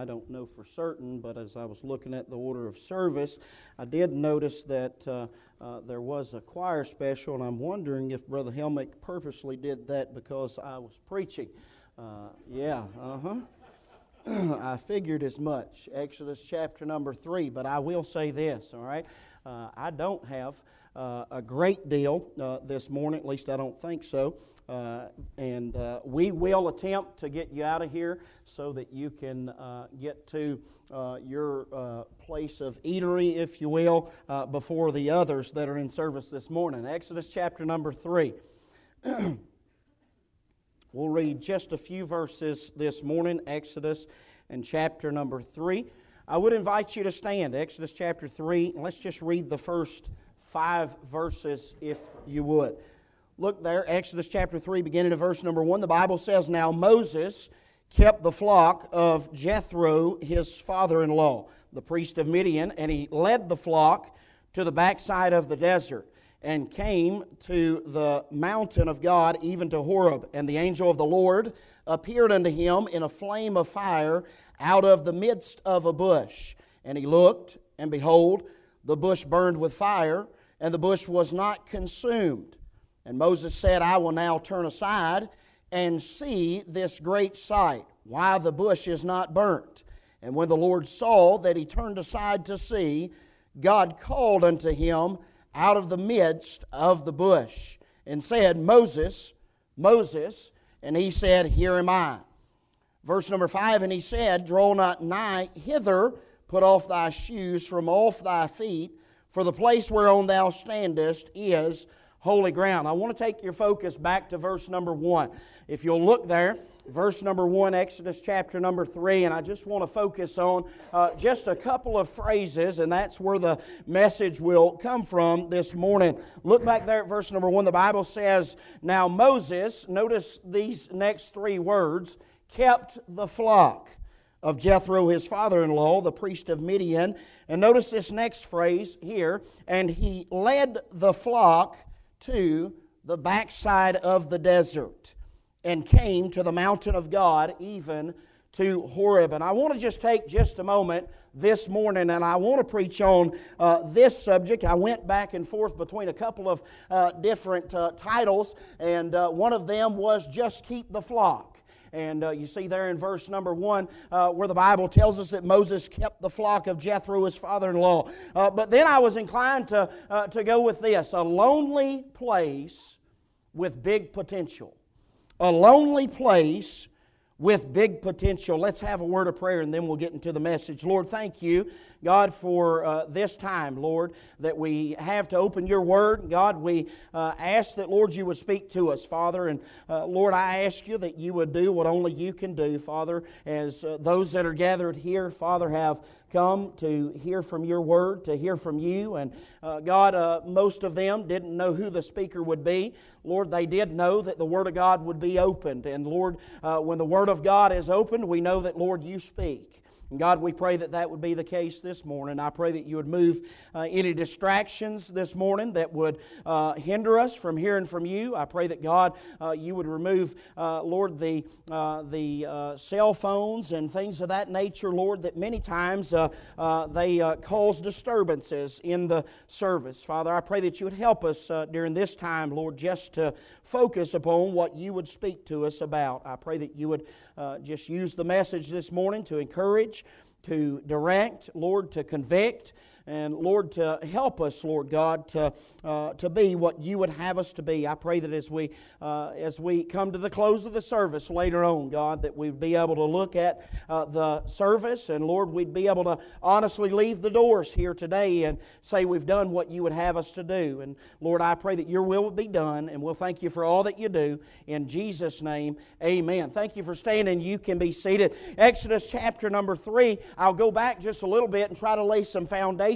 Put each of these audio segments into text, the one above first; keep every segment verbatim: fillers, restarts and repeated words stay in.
I don't know for certain, but as I was looking at the order of service, I did notice that uh, uh, there was a choir special, and I'm wondering if Brother Helmick purposely did that because I was preaching. Uh, yeah, uh-huh. I figured as much. Exodus chapter number three, but I will say this, all right? Uh, I don't have uh, a great deal uh, this morning, at least I don't think so. Uh, and uh, we will attempt to get you out of here so that you can uh, get to uh, your uh, place of eatery, if you will, uh, before the others that are in service this morning. Exodus chapter number three. We'll read just a few verses this morning, Exodus and chapter number three. I would invite you to stand, Exodus chapter three, and let's just read the first five verses if you would. Look there, Exodus chapter three, beginning at verse number one. The Bible says, "Now Moses kept the flock of Jethro, his father-in-law, the priest of Midian, and he led the flock to the backside of the desert, and came to the mountain of God, even to Horeb. And the angel of the Lord appeared unto him in a flame of fire out of the midst of a bush. And he looked, and behold, the bush burned with fire, and the bush was not consumed. And Moses said, I will now turn aside and see this great sight, why the bush is not burnt. And when the Lord saw that he turned aside to see, God called unto him out of the midst of the bush, and said, Moses, Moses, and he said, Here am I. Verse number five, and he said, Draw not nigh hither, put off thy shoes from off thy feet, for the place whereon thou standest is holy ground. I want to take your focus back to verse number one. If you'll look there, verse number one, Exodus chapter number three, and I just want to focus on uh, just a couple of phrases, and that's where the message will come from this morning. Look back there at verse number one. The Bible says, Now Moses, notice these next three words, kept the flock of Jethro, his father-in-law, the priest of Midian. And notice this next phrase here, and he led the flock to the backside of the desert, and came to the mountain of God, even to Horeb. And I want to just take just a moment this morning, and I want to preach on uh, this subject. I went back and forth between a couple of uh, different uh, titles, and uh, one of them was Just Keep the Flock. And uh, you see there in verse number one uh, where the Bible tells us that Moses kept the flock of Jethro, his father-in-law. Uh, but then I was inclined to, uh, to go with this, a lonely place with big potential. A lonely place with big potential. Let's have a word of prayer and then we'll get into the message. Lord, thank you, God, for uh, this time, Lord, that we have to open your word. God, we uh, ask that, Lord, you would speak to us, Father. And uh, Lord, I ask you that you would do what only you can do, Father, as uh, those that are gathered here, Father, have come to hear from your word, to hear from you. And uh, God, uh, most of them didn't know who the speaker would be. Lord, they did know that the Word of God would be opened. And Lord, uh, when the Word of God is opened, we know that, Lord, you speak. And God, we pray that that would be the case this morning. I pray that you would move uh, any distractions this morning that would uh, hinder us from hearing from you. I pray that, God, uh, you would remove, uh, Lord, the uh, the uh, cell phones and things of that nature, Lord, that many times uh, uh, they uh, cause disturbances in the service. Father, I pray that you would help us uh, during this time, Lord, just to focus upon what you would speak to us about. I pray that you would uh, just use the message this morning to encourage, to direct, Lord, to convict, and Lord, to help us, Lord God, to uh, to be what you would have us to be. I pray that as we uh, as we come to the close of the service later on, God, that we'd be able to look at uh, the service, and Lord, we'd be able to honestly leave the doors here today and say we've done what you would have us to do. And Lord, I pray that your will would be done, and we'll thank you for all that you do. In Jesus' name, amen. Thank you for standing. You can be seated. Exodus chapter number three. I'll go back just a little bit and try to lay some foundation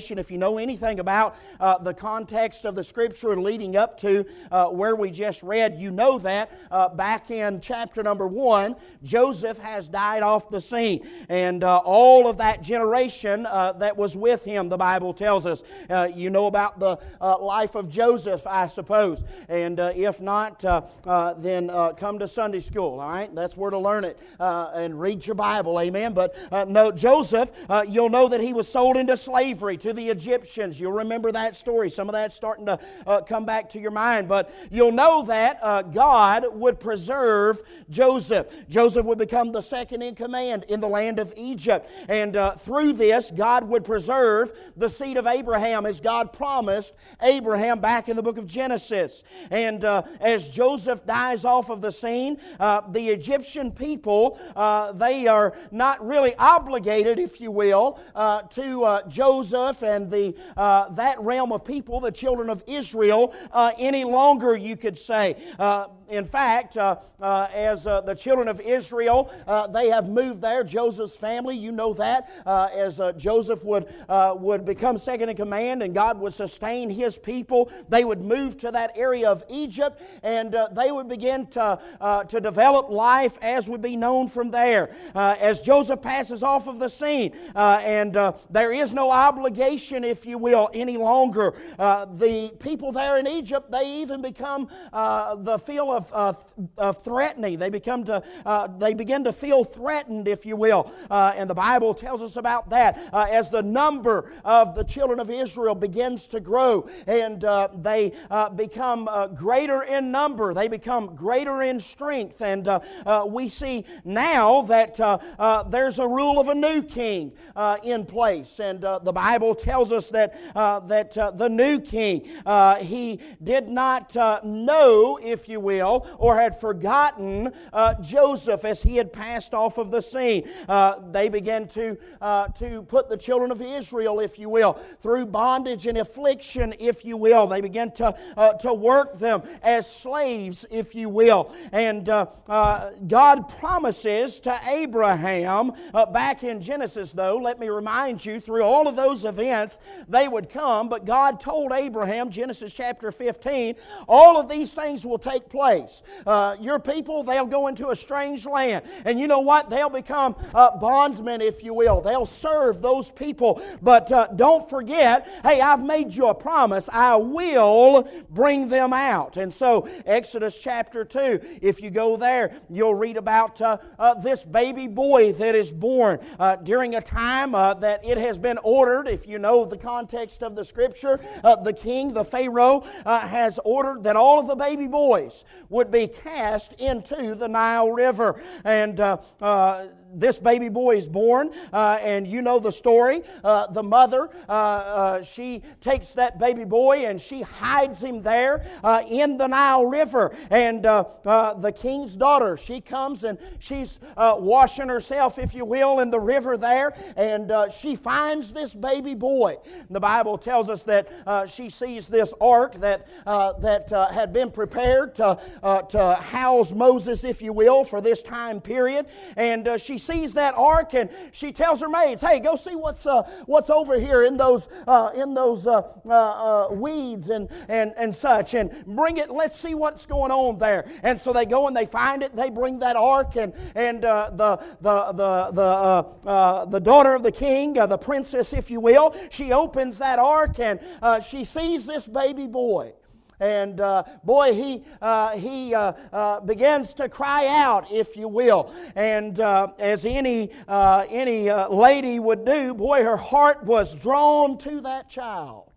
generation, if you know anything about uh, the context of the Scripture leading up to uh, where we just read, you know that uh, back in chapter number one, Joseph has died off the scene. And uh, all of that generation uh, that was with him, the Bible tells us. Uh, you know about the uh, life of Joseph, I suppose. And uh, if not, uh, uh, then uh, come to Sunday school, all right? That's where to learn it uh, and read your Bible, amen? But uh, no, Joseph, uh, you'll know that he was sold into slavery to the Egyptians. You'll remember that story. Some of that's starting to uh, come back to your mind. But you'll know that uh, God would preserve Joseph. Joseph would become the second in command in the land of Egypt. And uh, through this, God would preserve the seed of Abraham as God promised Abraham back in the book of Genesis. And uh, as Joseph dies off of the scene, uh, the Egyptian people, uh, they are not really obligated, if you will, uh, to uh, Joseph and the uh, that realm of people, the children of Israel, uh, any longer, you could say. Uh, in fact, uh, uh, as uh, the children of Israel, uh, they have moved there. Joseph's family, you know that, uh, as uh, Joseph would uh, would become second in command and God would sustain His people, they would move to that area of Egypt, and uh, they would begin to uh, to develop life as would be known from there. Uh, as Joseph passes off of the scene, uh, and uh, there is no obligation, if you will, any longer. Uh, the people there in Egypt, they even become uh, the feel of, uh, of threatening. They become to uh, they begin to feel threatened, if you will, uh, and the Bible tells us about that uh, as the number of the children of Israel begins to grow, and uh, they uh, become uh, greater in number. They become greater in strength, and uh, uh, we see now that uh, uh, there's a rule of a new king uh, in place, and uh, the Bible tells us that uh, that uh, the new king uh, he did not uh, know, if you will, or had forgotten uh, Joseph as he had passed off of the scene. Uh, they began to uh, to put the children of Israel, if you will, through bondage and affliction, if you will. They began to uh, to work them as slaves, if you will. And uh, uh, God promises to Abraham uh, back in Genesis, though, let me remind you, through all of those events, they would come, but God told Abraham, Genesis chapter fifteen, all of these things will take place. Uh, your people, they'll go into a strange land, and you know what? They'll become uh, bondmen, if you will. They'll serve those people, but uh, don't forget, hey, I've made you a promise. I will bring them out. And so, Exodus chapter two, if you go there, you'll read about uh, uh, this baby boy that is born uh, during a time uh, that it has been ordered. If you know the context of the Scripture, uh, the king, the Pharaoh, uh, has ordered that all of the baby boys would be cast into the Nile River. And uh, uh, this baby boy is born, uh, and you know the story. Uh, the mother, uh, uh, she takes that baby boy and she hides him there uh, in the Nile River. And uh, uh, the king's daughter, she comes and she's uh, washing herself, if you will, in the river there, and uh, she finds this baby boy. The Bible tells us that uh, she sees this ark that uh, that uh, had been prepared to uh, to house Moses, if you will, for this time period, and uh, she sees that ark, and she tells her maids, "Hey, go see what's uh, what's over here in those uh, in those uh, uh, uh, weeds and and and such, and bring it. Let's see what's going on there." And so they go and they find it. They bring that ark, and and uh, the the the the uh, uh, the daughter of the king, uh, the princess, if you will, she opens that ark, and uh, she sees this baby boy. And uh, boy, he uh, he uh, uh, begins to cry out, if you will. And uh, as any uh, any uh, lady would do, boy, her heart was drawn to that child.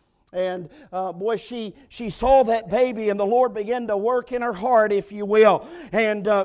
And uh, boy, she she saw that baby, and the Lord began to work in her heart, if you will. And uh,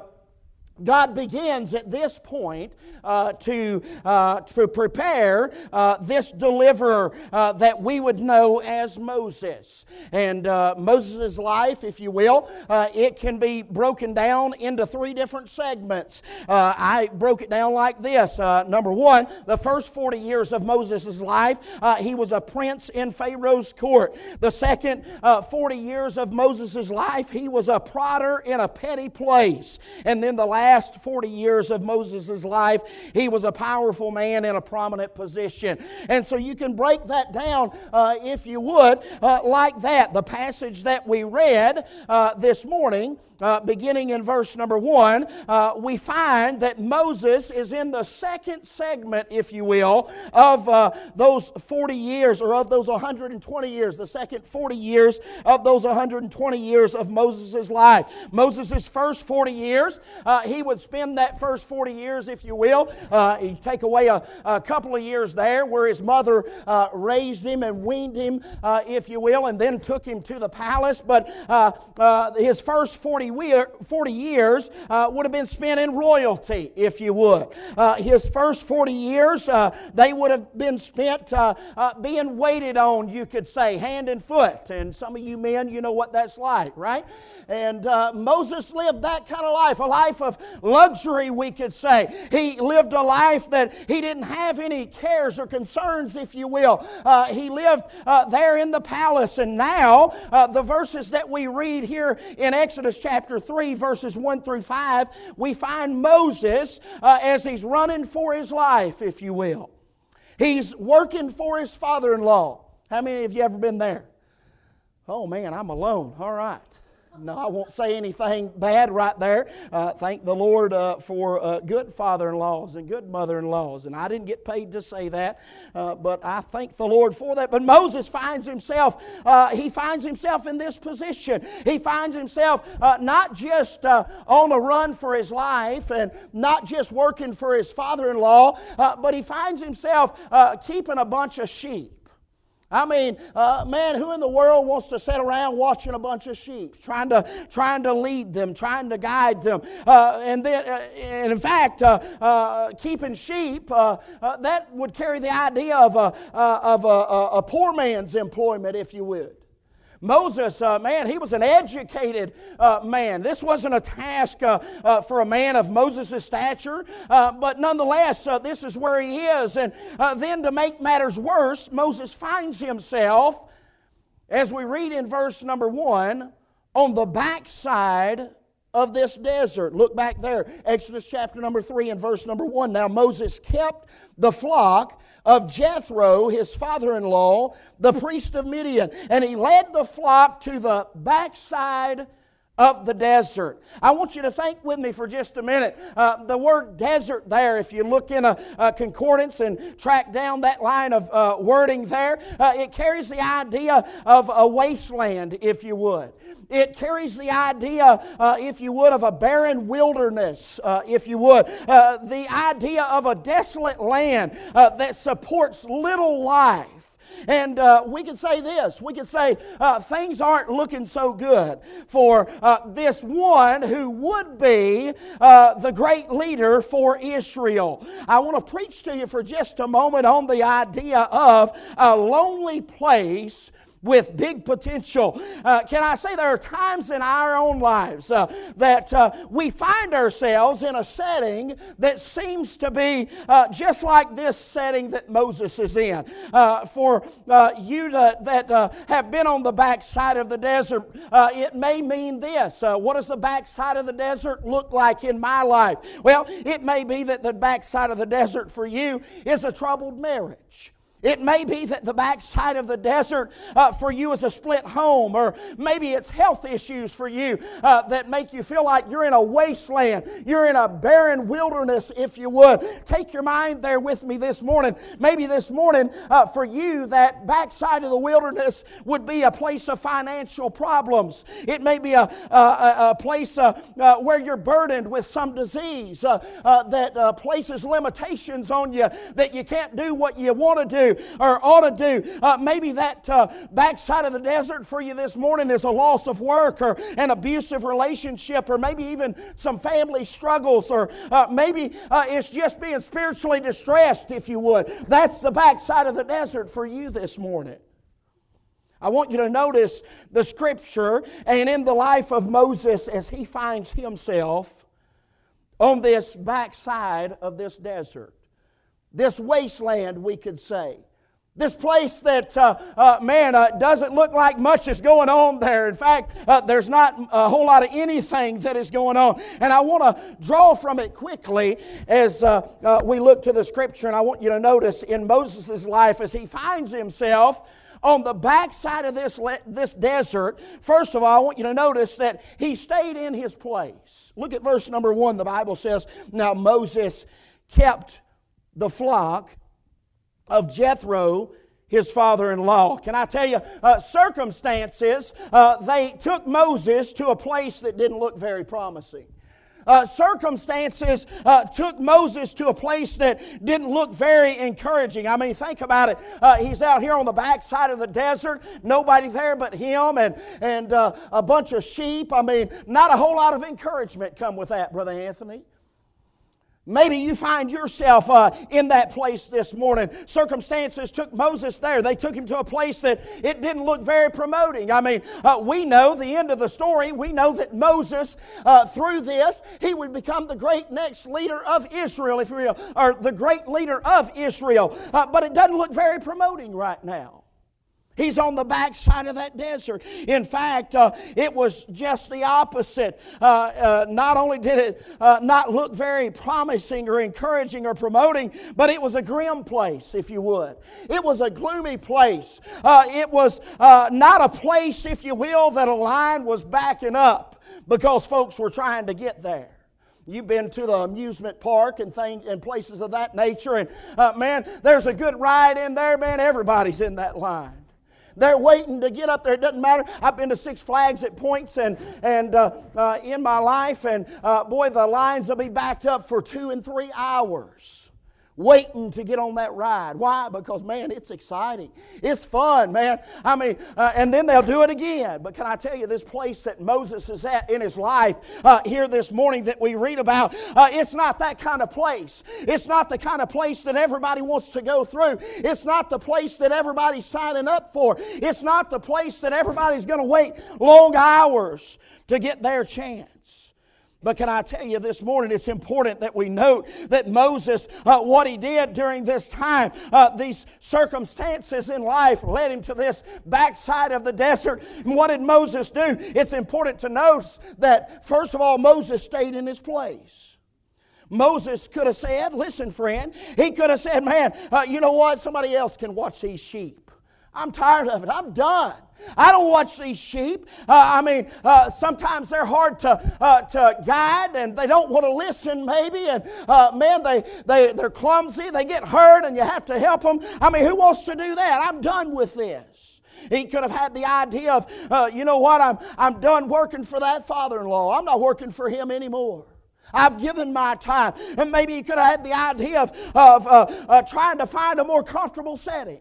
God begins at this point uh, to, uh, to prepare uh, this deliverer uh, that we would know as Moses. And uh, Moses' life, if you will, uh, it can be broken down into three different segments. Uh, I broke it down like this. Uh, number one, the first forty years of Moses' life, uh, he was a prince in Pharaoh's court. The second uh, forty years of Moses' life, he was a prodder in a petty place. And then the last last forty years of Moses' life, he was a powerful man in a prominent position. And so you can break that down, uh, if you would, uh, like that. The passage that we read uh, this morning, uh, beginning in verse number one, uh, we find that Moses is in the second segment, if you will, of uh, those forty years, or of those one hundred twenty years, the second forty years of those one hundred twenty years of Moses' life. Moses' first forty years, uh, he would spend that first forty years, if you will. Uh, you take away a, a couple of years there where his mother uh, raised him and weaned him, uh, if you will, and then took him to the palace. But uh, uh, his first forty, forty years uh, would have been spent in royalty, if you would. Uh, his first forty years, uh, they would have been spent uh, uh, being waited on, you could say, hand and foot. And some of you men, you know what that's like, right? And uh, Moses lived that kind of life, a life of luxury, we could say. He lived a life that he didn't have any cares or concerns, if you will. Uh, he lived uh, there in the palace. And now, uh, the verses that we read here in Exodus chapter three, verses one through five, we find Moses uh, as he's running for his life, if you will. He's working for his father-in-law. How many of you ever been there? Oh man, I'm alone. All right. No, I won't say anything bad right there. Uh, thank the Lord uh, for uh, good father-in-laws and good mother-in-laws. And I didn't get paid to say that, uh, but I thank the Lord for that. But Moses finds himself, uh, he finds himself in this position. He finds himself uh, not just uh, on a run for his life and not just working for his father-in-law, uh, but he finds himself uh, keeping a bunch of sheep. I mean, uh, man, who in the world wants to sit around watching a bunch of sheep, trying to trying to lead them, trying to guide them, uh, and then, uh, and in fact, uh, uh, keeping sheep uh, uh, that would carry the idea of a uh, of a, a, a poor man's employment, if you would. Moses, uh, man, he was an educated uh, man. This wasn't a task uh, uh, for a man of Moses' stature, uh, but nonetheless, uh, this is where he is. And uh, then to make matters worse, Moses finds himself, as we read in verse number one, on the backside of this desert. Look back there, Exodus chapter number three and verse number one. Now Moses kept the flock of Jethro, his father-in-law, the priest of Midian, and he led the flock to the backside of the desert. I want you to think with me for just a minute. Uh, the word desert there, if you look in a, a concordance and track down that line of uh, wording there, uh, it carries the idea of a wasteland, if you would. It carries the idea, uh, if you would, of a barren wilderness, uh, if you would. Uh, the idea of a desolate land uh, that supports little life. And uh, we could say this, we could say uh, things aren't looking so good for uh, this one who would be uh, the great leader for Israel. I want to preach to you for just a moment on the idea of a lonely place with big potential. Uh, can I say there are times in our own lives uh, that uh, we find ourselves in a setting that seems to be uh, just like this setting that Moses is in. Uh, for uh, you to, that uh, have been on the backside of the desert, uh, it may mean this. Uh, what does the backside of the desert look like in my life? Well, it may be that the backside of the desert for you is a troubled marriage. It may be that the backside of the desert uh, for you is a split home, or maybe it's health issues for you uh, that make you feel like you're in a wasteland. You're in a barren wilderness, if you would. Take your mind there with me this morning. Maybe this morning uh, for you that backside of the wilderness would be a place of financial problems. It may be a, a, a place uh, uh, where you're burdened with some disease uh, uh, that uh, places limitations on you, that you can't do what you want to do or ought to do. Uh, maybe that uh, backside of the desert for you this morning is a loss of work, or an abusive relationship, or maybe even some family struggles, or uh, maybe uh, it's just being spiritually distressed, if you would. That's the backside of the desert for you this morning. I want you to notice the Scripture and in the life of Moses as he finds himself on this backside of this desert. This wasteland, we could say. This place that, uh, uh, man, uh, doesn't look like much is going on there. In fact, uh, there's not a whole lot of anything that is going on. And I want to draw from it quickly as uh, uh, we look to the Scripture. And I want you to notice in Moses' life as he finds himself on the backside of this, this desert, first of all, I want you to notice that he stayed in his place. Look at verse number one. The Bible says, "Now Moses kept the flock of Jethro, his father-in-law." Can I tell you, uh, circumstances, uh, they took Moses to a place that didn't look very promising. Uh, circumstances uh, took Moses to a place that didn't look very encouraging. I mean, think about it. Uh, he's out here on the backside of the desert, nobody there but him and, and uh, a bunch of sheep. I mean, not a whole lot of encouragement come with that, Brother Anthony. Maybe you find yourself uh, in that place this morning. Circumstances took Moses there. They took him to a place that it didn't look very promoting. I mean, uh, we know the end of the story. We know that Moses, uh, through this, he would become the great next leader of Israel, if you will, or the great leader of Israel. Uh, but it doesn't look very promoting right now. He's on the backside of that desert. In fact, uh, it was just the opposite. Uh, uh, not only did it uh, not look very promising or encouraging or promoting, but it was a grim place, if you would. It was a gloomy place. Uh, it was uh, not a place, if you will, that a line was backing up because folks were trying to get there. You've been to the amusement park and things and places of that nature, and uh, man, there's a good ride in there, man. Everybody's in that line. They're waiting to get up there. It doesn't matter. I've been to Six Flags at points and, and uh, uh, in my life, and uh, boy, the lines will be backed up for two and three hours waiting to get on that ride. Why? Because, man, it's exciting. It's fun, man. I mean, uh, and then they'll do it again. But can I tell you, this place that Moses is at in his life uh, here this morning that we read about, uh, it's not that kind of place. It's not the kind of place that everybody wants to go through. It's not the place that everybody's signing up for. It's not the place that everybody's going to wait long hours to get their chance. But can I tell you this morning, it's important that we note that Moses, uh, what he did during this time, uh, these circumstances in life led him to this backside of the desert. And what did Moses do? It's important to notice that, first of all, Moses stayed in his place. Moses could have said, listen, friend, he could have said, man, uh, you know what? Somebody else can watch these sheep. I'm tired of it. I'm done. I don't watch these sheep. Uh, I mean, uh, sometimes they're hard to uh, to guide, and they don't want to listen, maybe. And uh, man, they they they're clumsy. They get hurt, and you have to help them. I mean, who wants to do that? I'm done with this. He could have had the idea of, uh, you know what? I'm I'm done working for that father-in-law. I'm not working for him anymore. I've given my time. And maybe he could have had the idea of of uh, uh, trying to find a more comfortable setting.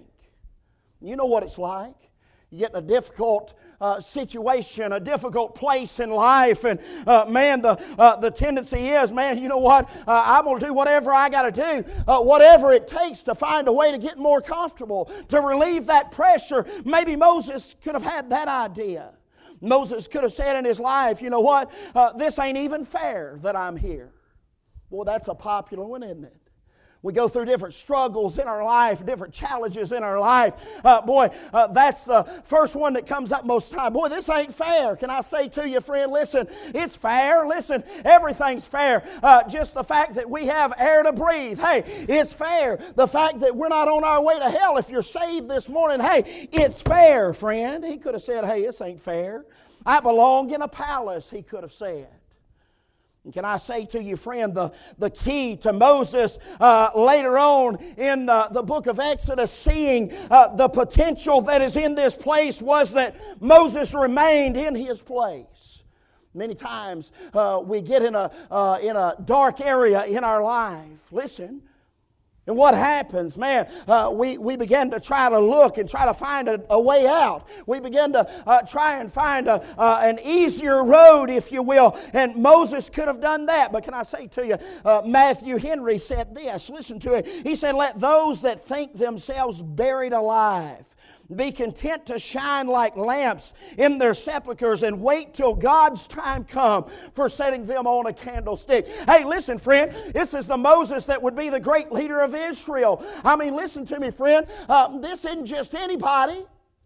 You know what it's like. You get in a difficult uh, situation, a difficult place in life, and uh, man, the uh, the tendency is, man, you know what? Uh, I'm going to do whatever I got to do, uh, whatever it takes to find a way to get more comfortable, to relieve that pressure. Maybe Moses could have had that idea. Moses could have said in his life, you know what? Uh, this ain't even fair that I'm here. Boy, that's a popular one, isn't it? We go through different struggles in our life, different challenges in our life. Uh, boy, uh, that's the first one that comes up most time. Boy, this ain't fair. Can I say to you, friend, listen, it's fair. Listen, everything's fair. Uh, just the fact that we have air to breathe, hey, it's fair. The fact that we're not on our way to hell if you're saved this morning, hey, it's fair, friend. He could have said, hey, this ain't fair. I belong in a palace, he could have said. And can I say to you, friend, the, the key to Moses uh, later on in uh, the book of Exodus, seeing uh, the potential that is in this place, was that Moses remained in his place. Many times uh, we get in a, uh, in a dark area in our life. Listen. And what happens, man, uh, we, we begin to try to look and try to find a, a way out. We begin to uh, try and find a, uh, an easier road, if you will. And Moses could have done that. But can I say to you, uh, Matthew Henry said this. Listen to it. He said, let those that think themselves buried alive be content to shine like lamps in their sepulchres and wait till God's time come for setting them on a candlestick. Hey, listen, friend, this is the Moses that would be the great leader of Israel. I mean, listen to me, friend. Uh, this isn't just anybody.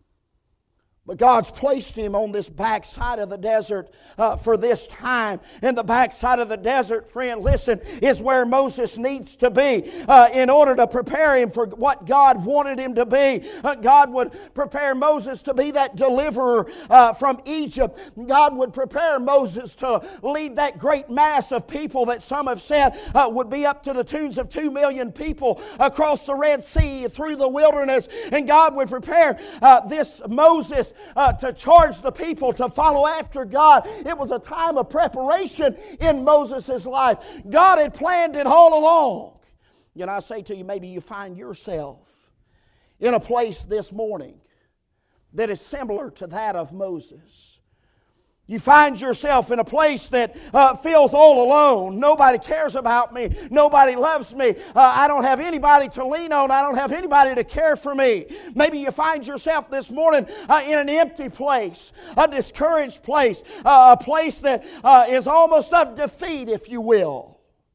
But God's placed him on this backside of the desert uh, for this time. And the backside of the desert, friend, listen, is where Moses needs to be uh, in order to prepare him for what God wanted him to be. Uh, God would prepare Moses to be that deliverer uh, from Egypt. God would prepare Moses to lead that great mass of people that some have said uh, would be up to the tunes of two million people across the Red Sea through the wilderness. And God would prepare uh, this Moses Uh, to charge the people to follow after God. It was a time of preparation in Moses' life. God had planned it all along. And I say to you, maybe you find yourself in a place this morning that is similar to that of Moses. You find yourself in a place that uh, feels all alone. Nobody cares about me. Nobody loves me. Uh, I don't have anybody to lean on. I don't have anybody to care for me. Maybe you find yourself this morning uh, in an empty place, a discouraged place, uh, a place that uh, is almost of defeat, if you will.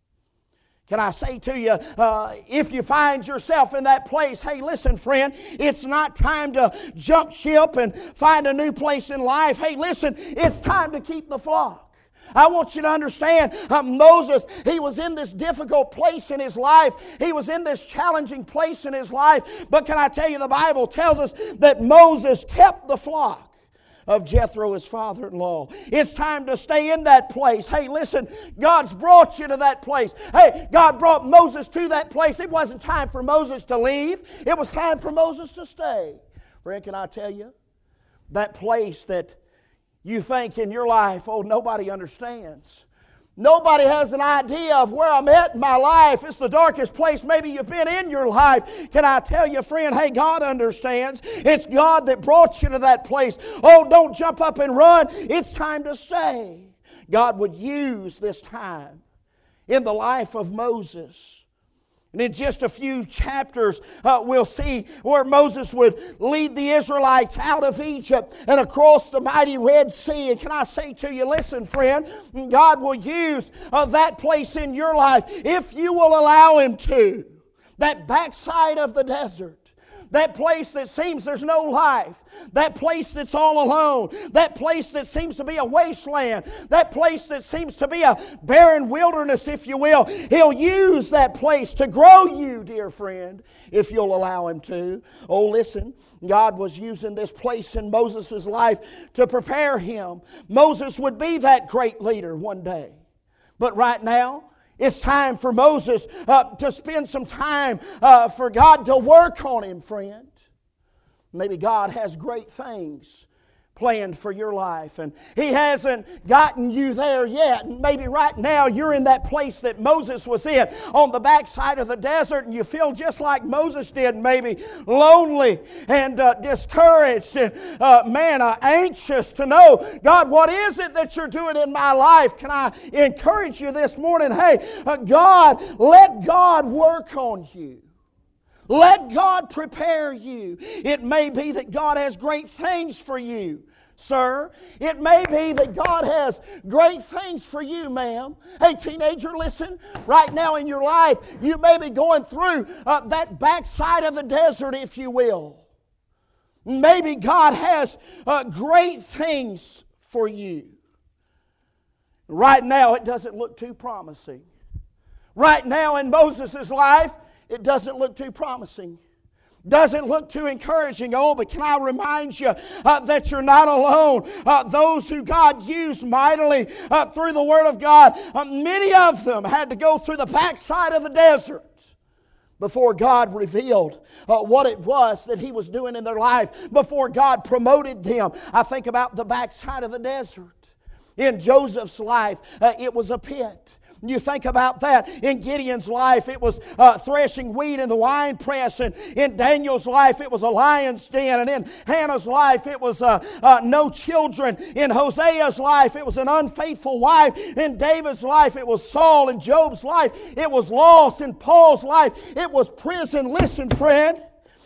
Can I say to you, uh, if you find yourself in that place, hey, listen, friend, it's not time to jump ship and find a new place in life. Hey, listen, it's time to keep the flock. I want you to understand, uh, Moses, he was in this difficult place in his life. He was in this challenging place in his life. But can I tell you, the Bible tells us that Moses kept the flock of Jethro, his father-in-law. It's time to stay in that place. Hey, listen, God's brought you to that place. Hey, God brought Moses to that place. It wasn't time for Moses to leave. It was time for Moses to stay. Friend, can I tell you, that place that you think in your life, oh, nobody understands. Nobody has an idea of where I'm at in my life. It's the darkest place maybe you've been in your life. Can I tell you, friend, hey, God understands. It's God that brought you to that place. Oh, don't jump up and run. It's time to stay. God would use this time in the life of Moses. And in just a few chapters, uh, we'll see where Moses would lead the Israelites out of Egypt and across the mighty Red Sea. And can I say to you, listen, friend, God will use uh, that place in your life if you will allow Him to. That backside of the desert. That place that seems there's no life. That place that's all alone. That place that seems to be a wasteland. That place that seems to be a barren wilderness, if you will. He'll use that place to grow you, dear friend, if you'll allow Him to. Oh, listen, God was using this place in Moses' life to prepare him. Moses would be that great leader one day. But right now, it's time for Moses uh, to spend some time uh, for God to work on him, friend. Maybe God has great things planned for your life, and He hasn't gotten you there yet. And maybe right now you're in that place that Moses was in, on the backside of the desert, and you feel just like Moses did, maybe lonely and uh, discouraged and uh, man, uh, anxious to know, God, what is it that you're doing in my life? Can I encourage you this morning? Hey, uh, God, let God work on you. Let God prepare you. It may be that God has great things for you, sir. It may be that God has great things for you, ma'am. Hey, teenager, listen. Right now in your life, you may be going through uh, that backside of the desert, if you will. Maybe God has uh, great things for you. Right now, it doesn't look too promising. Right now in Moses' life, it doesn't look too promising. Doesn't look too encouraging. Oh, but can I remind you uh, that you're not alone. Uh, those who God used mightily uh, through the Word of God, uh, many of them had to go through the backside of the desert before God revealed uh, what it was that He was doing in their life, before God promoted them. I think about the backside of the desert. In Joseph's life, uh, it was a pit. You think about that. In Gideon's life, it was uh, threshing wheat in the wine press. And in Daniel's life, it was a lion's den. And in Hannah's life, it was uh, uh, no children. In Hosea's life, it was an unfaithful wife. In David's life, it was Saul. In Job's life, it was loss. In Paul's life, it was prison. Listen, friend.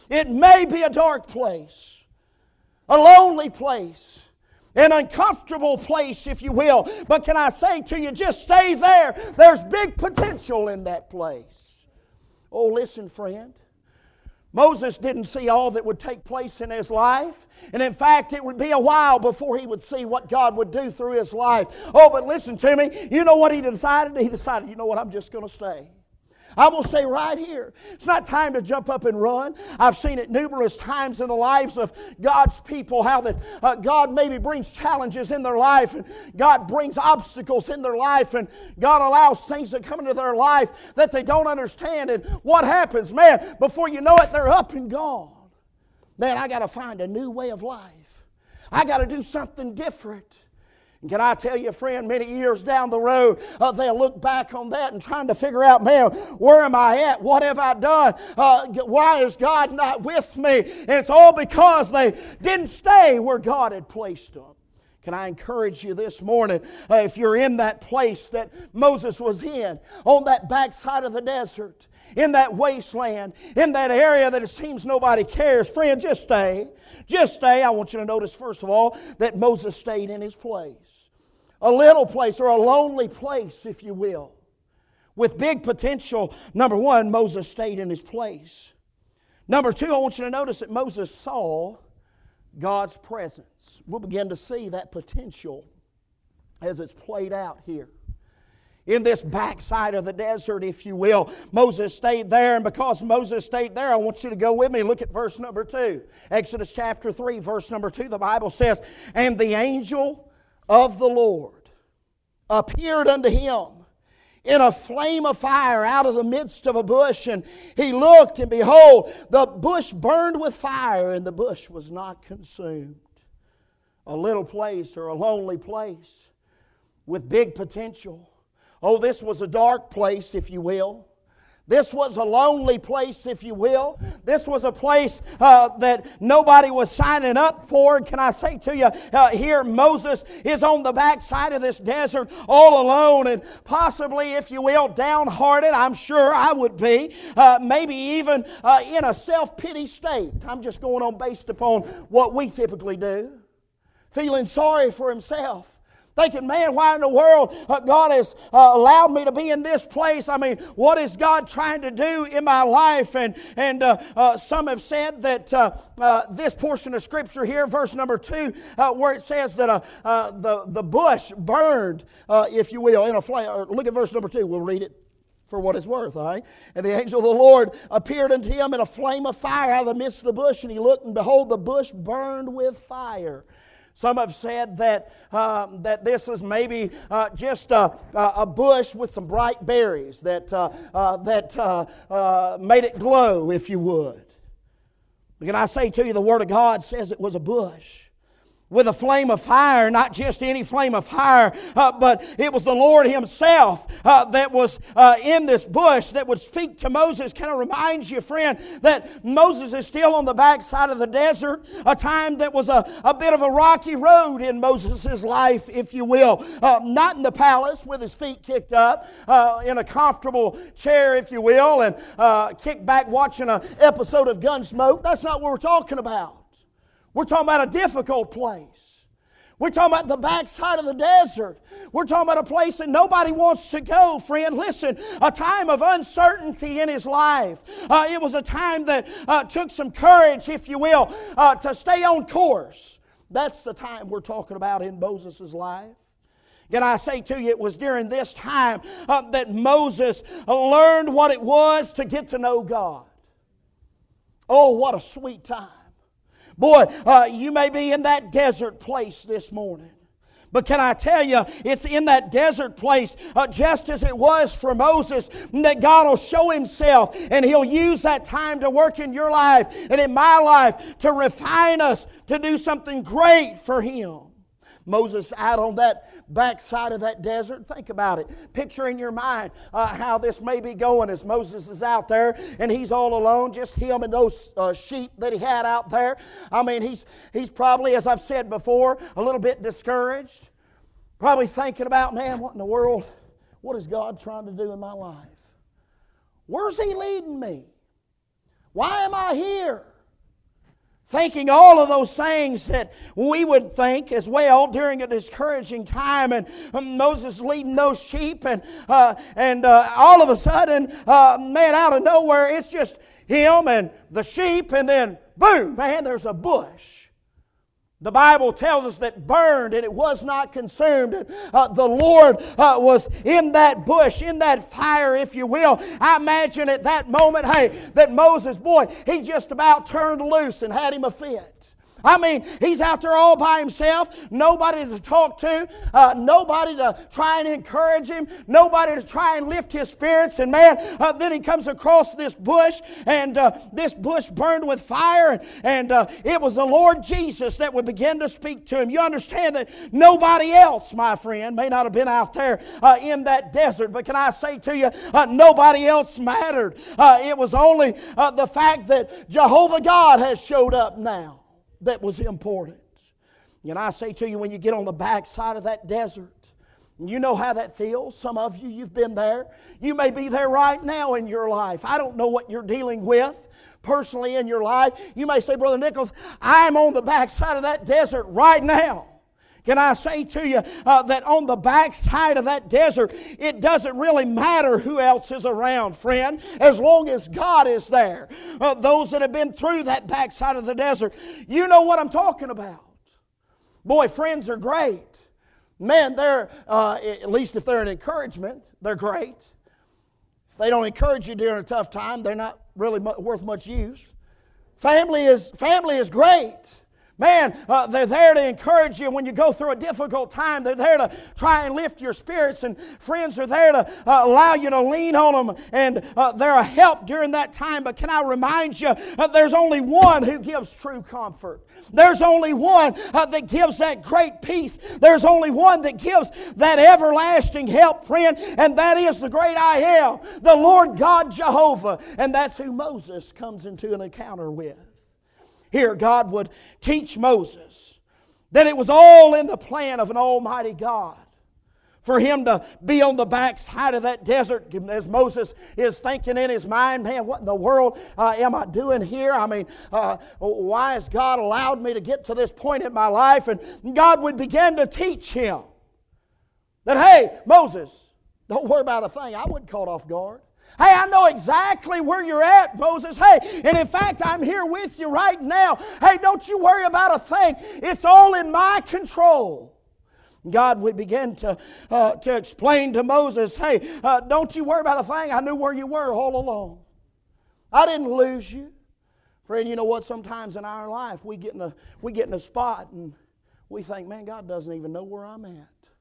It may be a dark place, a lonely place, an uncomfortable place, if you will. But can I say to you, just stay there. There's big potential in that place. Oh, listen, friend. Moses didn't see all that would take place in his life. And in fact, it would be a while before he would see what God would do through his life. Oh, but listen to me. You know what he decided? He decided, you know what, I'm just going to stay. I'm going to stay right here. It's not time to jump up and run. I've seen it numerous times in the lives of God's people, how that uh, God maybe brings challenges in their life, and God brings obstacles in their life, and God allows things that come into their life that they don't understand. And what happens? Man, before you know it, they're up and gone. Man, I got to find a new way of life. I got to do something different. And can I tell you, friend, many years down the road, uh, they'll look back on that and trying to figure out, man, where am I at? What have I done? Uh, why is God not with me? And it's all because they didn't stay where God had placed them. Can I encourage you this morning, uh, if you're in that place that Moses was in, on that backside of the desert, in that wasteland, in that area that it seems nobody cares, friend, just stay. Just stay. I want you to notice, first of all, that Moses stayed in his place. A little place, or a lonely place, if you will. With big potential, number one, Moses stayed in his place. Number two, I want you to notice that Moses saw God's presence. We'll begin to see that potential as it's played out here. In this backside of the desert, if you will, Moses stayed there, and because Moses stayed there, I want you to go with me. Look at verse number two. Exodus chapter three, verse number two, the Bible says, "And the angel of the Lord appeared unto him in a flame of fire out of the midst of a bush. And he looked, and behold, the bush burned with fire, and the bush was not consumed." A little place, or a lonely place with big potential. Oh, this was a dark place, if you will. This was a lonely place, if you will. This was a place uh, that nobody was signing up for. And can I say to you, uh, here Moses is on the backside of this desert all alone, and possibly, if you will, downhearted. I'm sure I would be. Uh, maybe even uh, in a self-pity state. I'm just going on based upon what we typically do. Feeling sorry for himself. Thinking, man, why in the world uh, God has uh, allowed me to be in this place? I mean, what is God trying to do in my life? And, and uh, uh, some have said that uh, uh, this portion of Scripture here, verse number two, uh, where it says that uh, uh, the, the bush burned, uh, if you will, in a flame. Look at verse number two. We'll read it for what it's worth, all right? "And the angel of the Lord appeared unto him in a flame of fire out of the midst of the bush. And he looked, and behold, the bush burned with fire." Some have said that, uh, that this is maybe uh, just a, a bush with some bright berries that, uh, uh, that uh, uh, made it glow, if you would. But can I say to you, the Word of God says it was a bush with a flame of fire, not just any flame of fire, uh, but it was the Lord Himself uh, that was uh, in this bush that would speak to Moses. Kind of reminds you, friend, that Moses is still on the backside of the desert, a time that was a, a bit of a rocky road in Moses' life, if you will. Uh, not in the palace with his feet kicked up, uh, in a comfortable chair, if you will, and uh, kicked back watching an episode of Gunsmoke. That's not what we're talking about. We're talking about a difficult place. We're talking about the backside of the desert. We're talking about a place that nobody wants to go, friend. Listen, a time of uncertainty in his life. Uh, it was a time that uh, took some courage, if you will, uh, to stay on course. That's the time we're talking about in Moses' life. Can I say to you, it was during this time uh, that Moses learned what it was to get to know God. Oh, what a sweet time. Boy, uh, you may be in that desert place this morning. But can I tell you, it's in that desert place, uh, just as it was for Moses, that God will show Himself, and He'll use that time to work in your life and in my life to refine us to do something great for Him. Moses out on that backside of that desert. Think about it. Picture in your mind uh, how this may be going as Moses is out there and he's all alone, just him and those uh, sheep that he had out there. I mean, he's, he's probably, as I've said before, a little bit discouraged. Probably thinking about, man, what in the world, what is God trying to do in my life? Where's He leading me? Why am I here? Thinking all of those things that we would think as well during a discouraging time, and um, Moses leading those sheep, and uh, and uh, all of a sudden, uh, man, out of nowhere, it's just him and the sheep, and then boom, man, there's a bush. The Bible tells us that burned and it was not consumed. And, uh, the Lord uh, was in that bush, in that fire, if you will. I imagine at that moment, hey, that Moses, boy, he just about turned loose and had him a fit. I mean, he's out there all by himself, nobody to talk to, uh, nobody to try and encourage him, nobody to try and lift his spirits. And man, uh, then he comes across this bush, and uh, this bush burned with fire, and, and uh, it was the Lord Jesus that would begin to speak to him. You understand that nobody else, my friend, may not have been out there uh, in that desert, but can I say to you, uh, nobody else mattered. Uh, it was only uh, the fact that Jehovah God has showed up now that was important. And I say to you, when you get on the backside of that desert, you know how that feels. Some of you, you've been there. You may be there right now in your life. I don't know what you're dealing with personally in your life. You may say, Brother Nichols, I'm on the backside of that desert right now. Can I say to you uh, that on the backside of that desert, it doesn't really matter who else is around, friend, as long as God is there. Uh, those that have been through that backside of the desert, you know what I'm talking about. Boy, friends are great. Man, they're, uh, at least if they're an encouragement, they're great. If they don't encourage you during a tough time, they're not really mu- worth much use. Family is, family is great. Man, uh, they're there to encourage you when you go through a difficult time. They're there to try and lift your spirits, and friends are there to uh, allow you to lean on them, and uh, they're a help during that time. But can I remind you, uh, there's only one who gives true comfort. There's only one uh, that gives that great peace. There's only one that gives that everlasting help, friend, and that is the great I am, the Lord God Jehovah. And that's who Moses comes into an encounter with. Here, God would teach Moses that it was all in the plan of an almighty God for him to be on the backside of that desert, as Moses is thinking in his mind, man, what in the world uh, am I doing here? I mean, uh, why has God allowed me to get to this point in my life? And God would begin to teach him that, hey, Moses, don't worry about a thing. I wasn't caught off guard. Hey, I know exactly where you're at, Moses. Hey, and in fact, I'm here with you right now. Hey, don't you worry about a thing. It's all in my control. God would begin to, uh, to explain to Moses, hey, uh, don't you worry about a thing. I knew where you were all along. I didn't lose you. Friend, you know what? Sometimes in our life, we get in a, we get in a spot and we think, man, God doesn't even know where I'm at.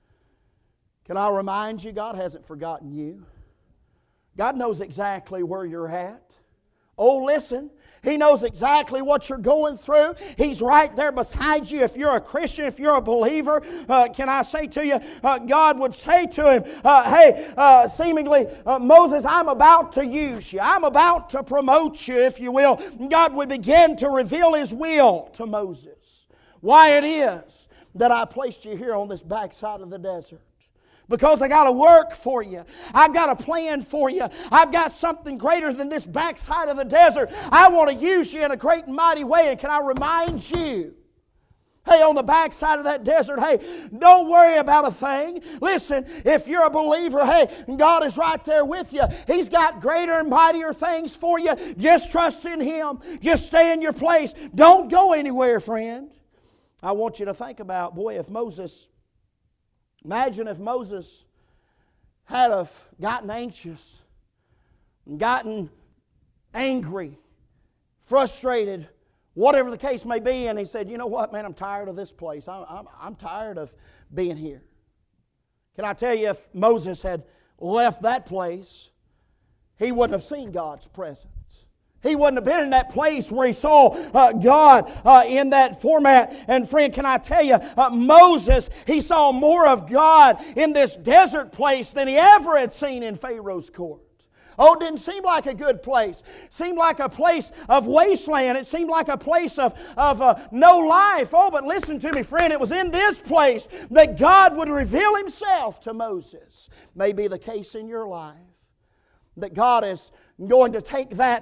Can I remind you, God hasn't forgotten you. God knows exactly where you're at. Oh, listen, He knows exactly what you're going through. He's right there beside you. If you're a Christian, if you're a believer, uh, can I say to you, uh, God would say to him, uh, hey, uh, seemingly, uh, Moses, I'm about to use you. I'm about to promote you, if you will. God would begin to reveal His will to Moses. Why it is that I placed you here on this backside of the desert. Because I got to work for you. I've got a plan for you. I've got something greater than this backside of the desert. I want to use you in a great and mighty way. And can I remind you, hey, on the backside of that desert, hey, don't worry about a thing. Listen, if you're a believer, hey, God is right there with you. He's got greater and mightier things for you. Just trust in Him. Just stay in your place. Don't go anywhere, friend. I want you to think about, boy, if Moses... Imagine if Moses had have gotten anxious, and gotten angry, frustrated, whatever the case may be, and he said, you know what, man, I'm tired of this place. I'm, I'm, I'm tired of being here. Can I tell you, if Moses had left that place, he wouldn't have seen God's presence. He wouldn't have been in that place where he saw uh, God uh, in that format. And friend, can I tell you, uh, Moses, he saw more of God in this desert place than he ever had seen in Pharaoh's court. Oh, it didn't seem like a good place. It seemed like a place of wasteland. It seemed like a place of, of uh, no life. Oh, but listen to me, friend. It was in this place that God would reveal Himself to Moses. May be the case in your life. That God is going to take that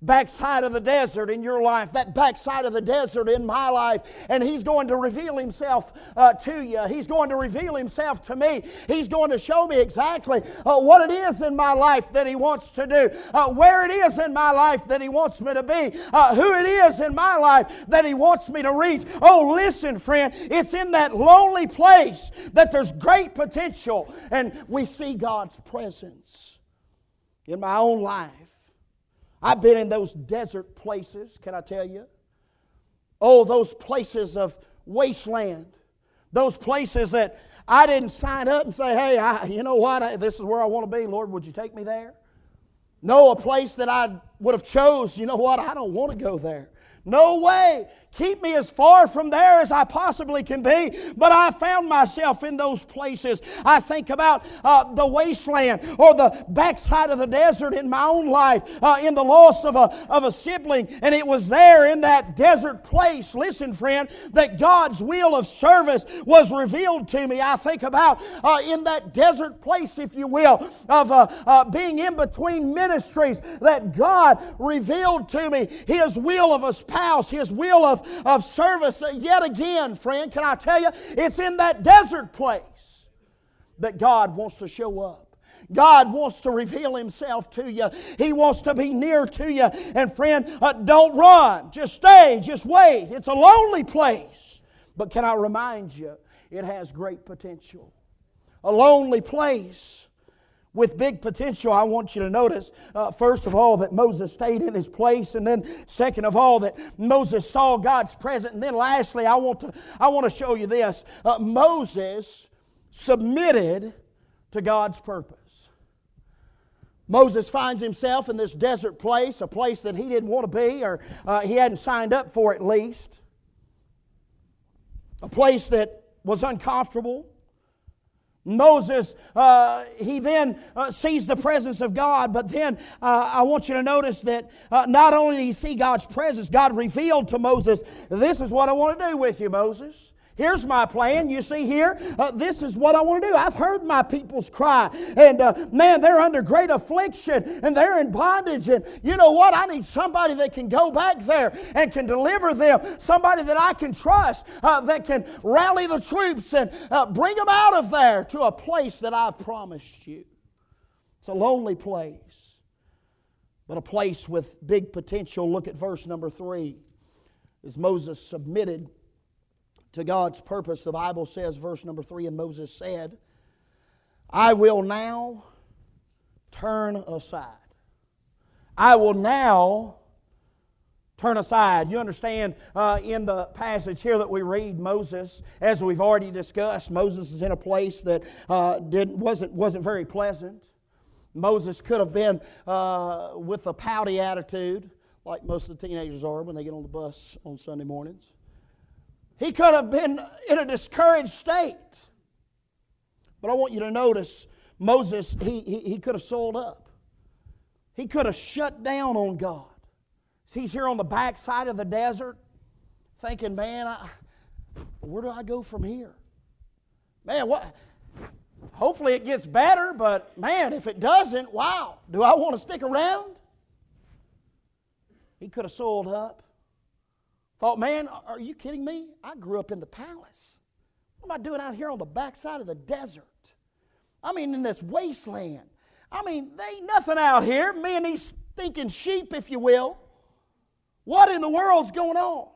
backside of the desert in your life, that backside of the desert in my life, and He's going to reveal Himself uh, to you. He's going to reveal Himself to me. He's going to show me exactly uh, what it is in my life that He wants to do, uh, where it is in my life that He wants me to be, uh, who it is in my life that He wants me to reach. Oh, listen, friend, it's in that lonely place that there's great potential, and we see God's presence. In my own life, I've been in those desert places, can I tell you? Oh, those places of wasteland. Those places that I didn't sign up and say, hey, I, you know what, I, this is where I want to be. Lord, would you take me there? No, a place that I would have chose, you know what, I don't want to go there. No way. Keep me as far from there as I possibly can be. But I found myself in those places. I think about uh, the wasteland or the backside of the desert in my own life, uh, in the loss of a, of a sibling. And it was there in that desert place, listen friend, that God's will of service was revealed to me. I think about uh, in that desert place, if you will, of uh, uh, being in between ministries, that God revealed to me His will of a spouse, His will of of service. Yet again, friend, can I tell you, it's in that desert place that God wants to show up. God wants to reveal Himself to you. He wants to be near to you. And friend, uh, don't run. Just stay. Just wait. It's a lonely place. But can I remind you, it has great potential. A lonely place with big potential. I want you to notice, uh, first of all, that Moses stayed in his place, and then second of all, that Moses saw God's presence, and then lastly, I want to, I want to show you this. Uh, Moses submitted to God's purpose. Moses finds himself in this desert place, a place that he didn't want to be, or uh, he hadn't signed up for at least. A place that was uncomfortable. Moses, uh, he then uh, sees the presence of God, but then uh, I want you to notice that uh, not only did he see God's presence, God revealed to Moses, this is what I want to do with you, Moses. Here's my plan. You see here, uh, this is what I want to do. I've heard my people's cry. And uh, man, they're under great affliction and they're in bondage. And you know what? I need somebody that can go back there and can deliver them. Somebody that I can trust, uh, that can rally the troops and uh, bring them out of there to a place that I've promised you. It's a lonely place, but a place with big potential. Look at verse number three. As Moses submitted to God's purpose, the Bible says, verse number three, and Moses said, I will now turn aside. I will now turn aside. You understand, uh, in the passage here that we read, Moses, as we've already discussed, Moses is in a place that uh, didn't, wasn't, wasn't very pleasant. Moses could have been uh, with a pouty attitude, like most of the teenagers are when they get on the bus on Sunday mornings. He could have been in a discouraged state. But I want you to notice, Moses, he, he, he could have sold up. He could have shut down on God. He's here on the backside of the desert thinking, man, I, where do I go from here? Man, what? Hopefully it gets better, but man, if it doesn't, wow, do I want to stick around? He could have sold up. Thought, man, are you kidding me? I grew up in the palace. What am I doing out here on the backside of the desert? I mean, in this wasteland. I mean, there ain't nothing out here. Me and these stinking sheep, if you will. What in the world's going on?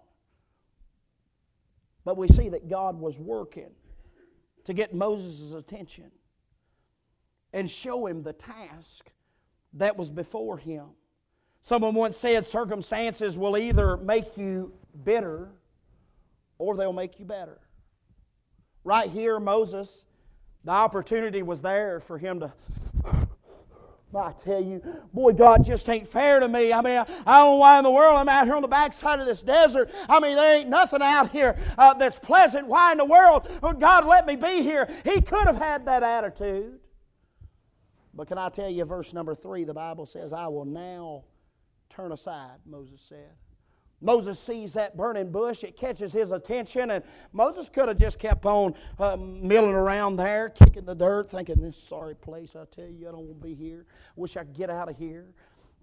But we see that God was working to get Moses' attention and show him the task that was before him. Someone once said, circumstances will either make you bitter or they'll make you better. Right here, Moses, the opportunity was there for him to, I tell you, boy, God just ain't fair to me. I mean, I, I don't know why in the world I'm out here on the backside of this desert. I mean, there ain't nothing out here uh, that's pleasant. Why in the world would God let me be here? He could have had that attitude. But can I tell you, verse number three, the Bible says, I will now turn aside, Moses said. Moses sees that burning bush. It catches his attention. And Moses could have just kept on uh, milling around there, kicking the dirt, thinking, this sorry place, I tell you, I don't want to be here. Wish I could get out of here.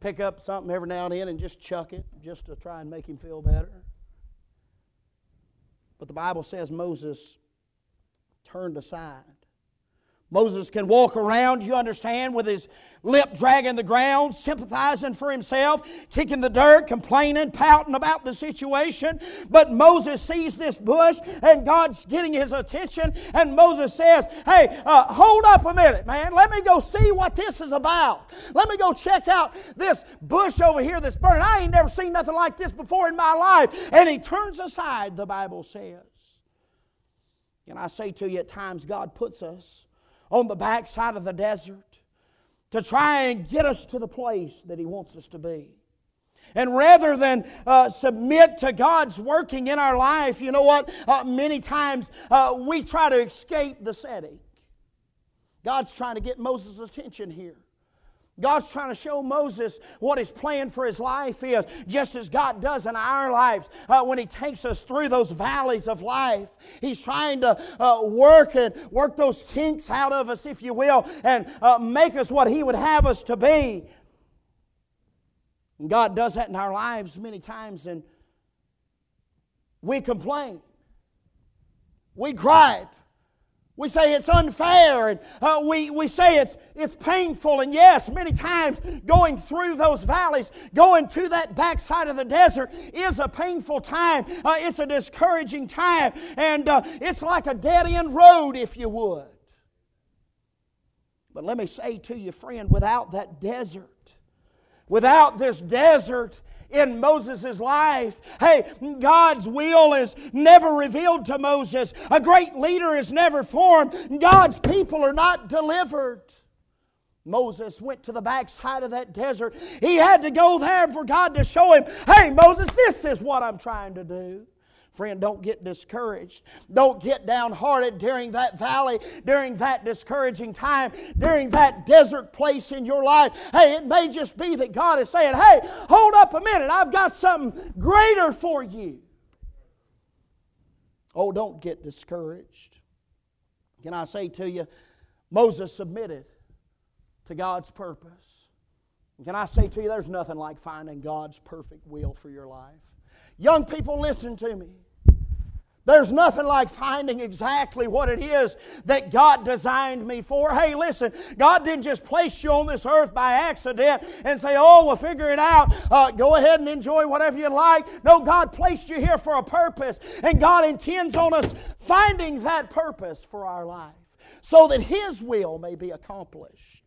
pick up something every now and then and just chuck it just to try and make him feel better. But the Bible says Moses turned aside. Moses can walk around, you understand, with his lip dragging the ground, sympathizing for himself, kicking the dirt, complaining, pouting about the situation. But Moses sees this bush and God's getting his attention, and Moses says, hey, uh, hold up a minute, man. Let me go see what this is about. Let me go check out this bush over here that's burning. I ain't never seen nothing like this before in my life. And he turns aside, the Bible says. And I say to you, at times God puts us on the backside of the desert to try and get us to the place that He wants us to be. And rather than uh, submit to God's working in our life, you know what? Uh, many times uh, we try to escape the setting. God's trying to get Moses' attention here. God's trying to show Moses what His plan for his life is, just as God does in our lives uh, when He takes us through those valleys of life. He's trying to uh, work and work those kinks out of us, if you will, and uh, make us what He would have us to be. And God does that in our lives many times, and we complain. We gripe. We say it's unfair, and uh, we, we say it's, it's painful. And yes, many times going through those valleys, going to that backside of the desert is a painful time. Uh, it's a discouraging time. And uh, it's like a dead-end road, if you would. But let me say to you, friend, without that desert, without this desert in Moses' life, hey, God's will is never revealed to Moses. A great leader is never formed. God's people are not delivered. Moses went to the backside of that desert. He had to go there for God to show him, hey, Moses, this is what I'm trying to do. Friend, don't get discouraged. Don't get downhearted during that valley, during that discouraging time, during that desert place in your life. Hey, it may just be that God is saying, hey, hold up a minute. I've got something greater for you. Oh, don't get discouraged. Can I say to you, Moses submitted to God's purpose. Can I say to you, there's nothing like finding God's perfect will for your life. Young people, listen to me. There's nothing like finding exactly what it is that God designed me for. Hey, listen, God didn't just place you on this earth by accident and say, oh, we'll figure it out. Uh, go ahead and enjoy whatever you like. No, God placed you here for a purpose, and God intends on us finding that purpose for our life so that His will may be accomplished.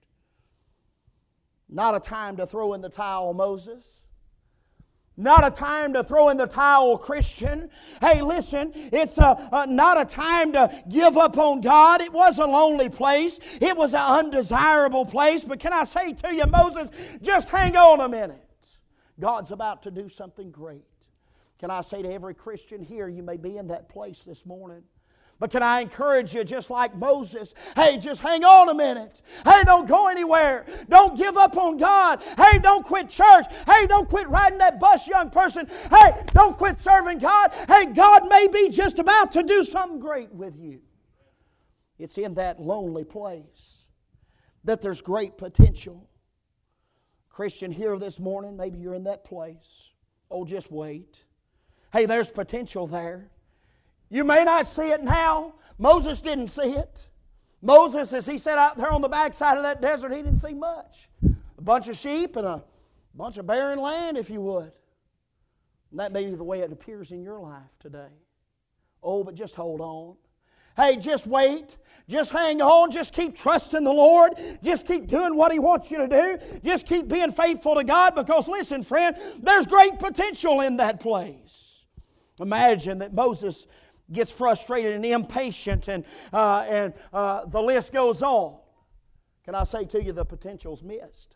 Not a time to throw in the towel, Moses. Not a time to throw in the towel, Christian. Hey, listen, it's a, a, not a time to give up on God. It was a lonely place. It was an undesirable place. But can I say to you, Moses, just hang on a minute. God's about to do something great. Can I say to every Christian here, you may be in that place this morning. But can I encourage you, just like Moses, hey, just hang on a minute. Hey, don't go anywhere. Don't give up on God. Hey, don't quit church. Hey, don't quit riding that bus, young person. Hey, don't quit serving God. Hey, God may be just about to do something great with you. It's in that lonely place that there's great potential. Christian, here this morning, maybe you're in that place. Oh, just wait. Hey, there's potential there. You may not see it now. Moses didn't see it. Moses, as he sat out there on the backside of that desert, he didn't see much. A bunch of sheep and a bunch of barren land, if you would. And that may be the way it appears in your life today. Oh, but just hold on. Hey, just wait. Just hang on. Just keep trusting the Lord. Just keep doing what He wants you to do. Just keep being faithful to God, because listen, friend, there's great potential in that place. Imagine that Moses gets frustrated and impatient, and, uh, and uh, the list goes on. Can I say to you, the potential's missed.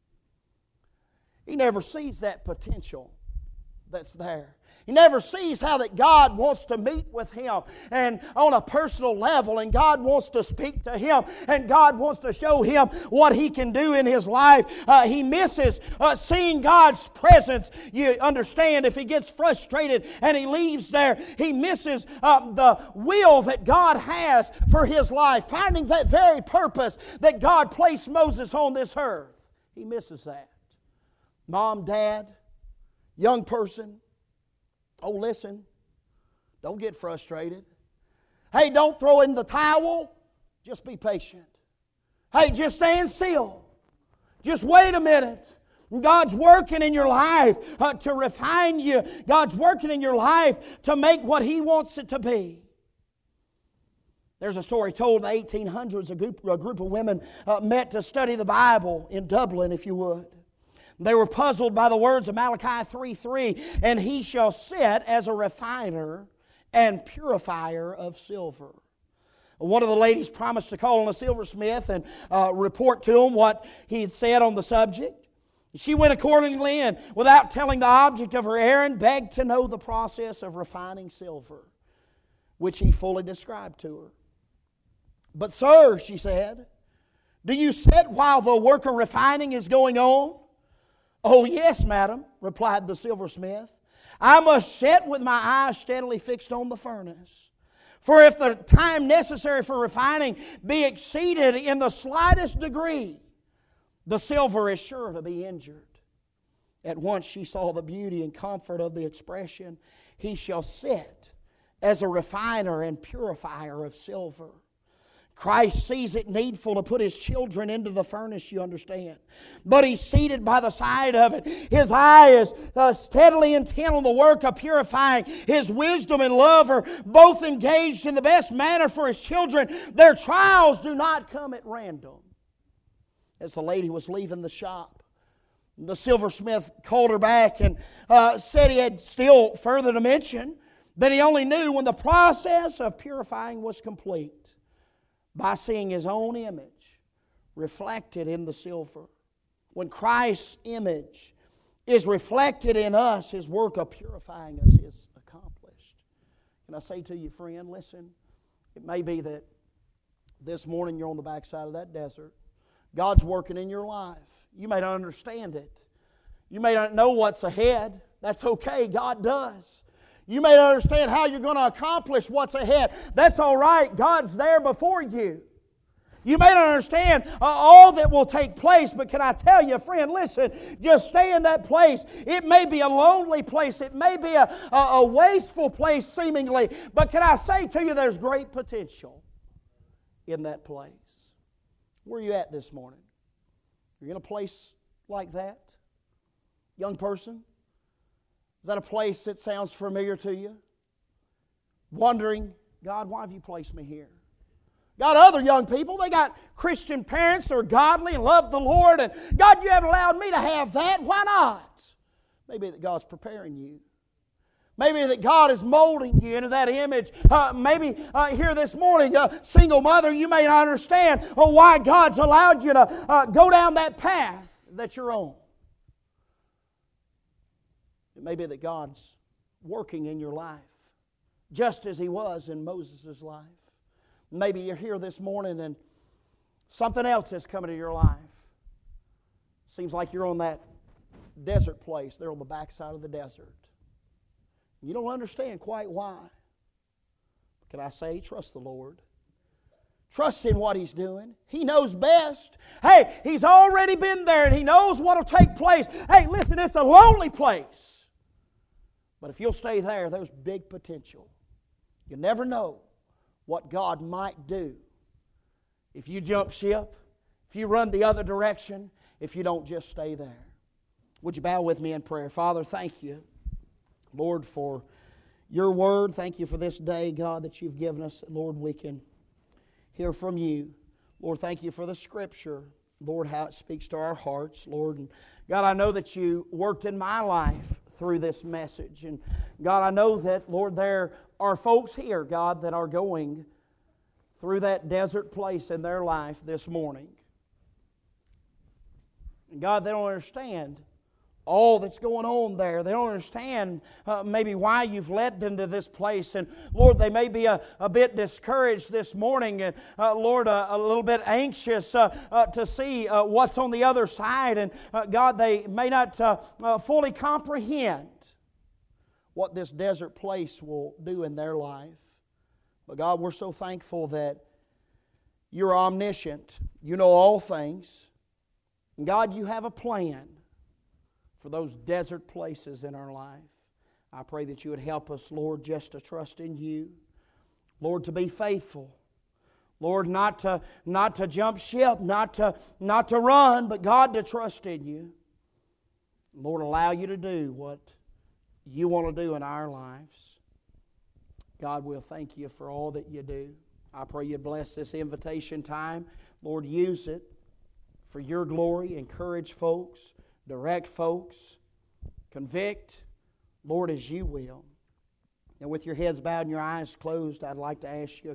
He never sees that potential that's there. He never sees how that God wants to meet with him and on a personal level, and God wants to speak to him, and God wants to show him what He can do in his life. Uh, he misses uh, seeing God's presence. You understand, if he gets frustrated and he leaves there, he misses uh, the will that God has for his life, finding that very purpose that God placed Moses on this earth. He misses that. Mom, Dad, young person, oh, listen, don't get frustrated. Hey, don't throw in the towel. Just be patient. Hey, just stand still. Just wait a minute. God's working in your life uh, to refine you. God's working in your life to make what He wants it to be. There's a story told in the eighteen hundreds. A group, a group of women uh, met to study the Bible in Dublin, if you would. They were puzzled by the words of Malachi three three, and he shall sit as a refiner and purifier of silver. One of the ladies promised to call on a silversmith and uh, report to him what he had said on the subject. She went accordingly and, without telling the object of her errand, begged to know the process of refining silver, which he fully described to her. But, sir, she said, do you sit while the work of refining is going on? Oh, yes, madam, replied the silversmith. I must sit with my eyes steadily fixed on the furnace. For if the time necessary for refining be exceeded in the slightest degree, the silver is sure to be injured. At once she saw the beauty and comfort of the expression, he shall sit as a refiner and purifier of silver. Christ sees it needful to put His children into the furnace, you understand. But He's seated by the side of it. His eye is uh, steadily intent on the work of purifying. His wisdom and love are both engaged in the best manner for His children. Their trials do not come at random. As the lady was leaving the shop, the silversmith called her back and uh, said he had still further to mention, that he only knew when the process of purifying was complete by seeing his own image reflected in the silver. When Christ's image is reflected in us, His work of purifying us is accomplished. Can I say to you, friend, listen, it may be that this morning you're on the backside of that desert. God's working in your life. You may not understand it. You may not know what's ahead. That's okay. God does. You may not understand how you're going to accomplish what's ahead. That's all right. God's there before you. You may not understand uh, all that will take place, but can I tell you, friend, listen, just stay in that place. It may be a lonely place. It may be a, a, a wasteful place seemingly, but can I say to you, there's great potential in that place. Where are you at this morning? You're in a place like that? Young person? Is that a place that sounds familiar to you? Wondering, God, why have you placed me here? Got other young people, they got Christian parents that are godly and love the Lord, and God, you haven't allowed me to have that. Why not? Maybe that God's preparing you. Maybe that God is molding you into that image. Uh, maybe uh, here this morning, a single mother, you may not understand uh, why God's allowed you to uh, go down that path that you're on. It may be that God's working in your life, just as He was in Moses' life. Maybe you're here this morning and something else has come into your life. Seems like you're on that desert place. They're on the backside of the desert. You don't understand quite why. Can I say, trust the Lord. Trust in what He's doing. He knows best. Hey, He's already been there and He knows what will take place. Hey, listen, it's a lonely place. But if you'll stay there, there's big potential. You never know what God might do if you jump ship, if you run the other direction, if you don't just stay there. Would you bow with me in prayer? Father, thank you, Lord, for your word. Thank you for this day, God, that you've given us. Lord, we can hear from you. Lord, thank you for the Scripture. Lord, how it speaks to our hearts, Lord. And God, I know that you worked in my life through this message. And God, I know that, Lord, there are folks here, God, that are going through that desert place in their life this morning. And God, they don't understand all that's going on there. They don't understand uh, maybe why you've led them to this place. And Lord, they may be a, a bit discouraged this morning. And uh, Lord, uh, a little bit anxious uh, uh, to see uh, what's on the other side. And uh, God, they may not uh, uh, fully comprehend what this desert place will do in their life. But God, we're so thankful that you're omniscient. You know all things. And God, you have a plan for those desert places in our life. I pray that you would help us, Lord, just to trust in you. Lord, to be faithful. Lord, not to, not to jump ship, not to, not to run, but God, to trust in you. Lord, allow you to do what you want to do in our lives. God, we'll thank you for all that you do. I pray you bless this invitation time. Lord, use it for your glory. Encourage folks, direct folks, convict, Lord, as you will. And with your heads bowed and your eyes closed, I'd like to ask you a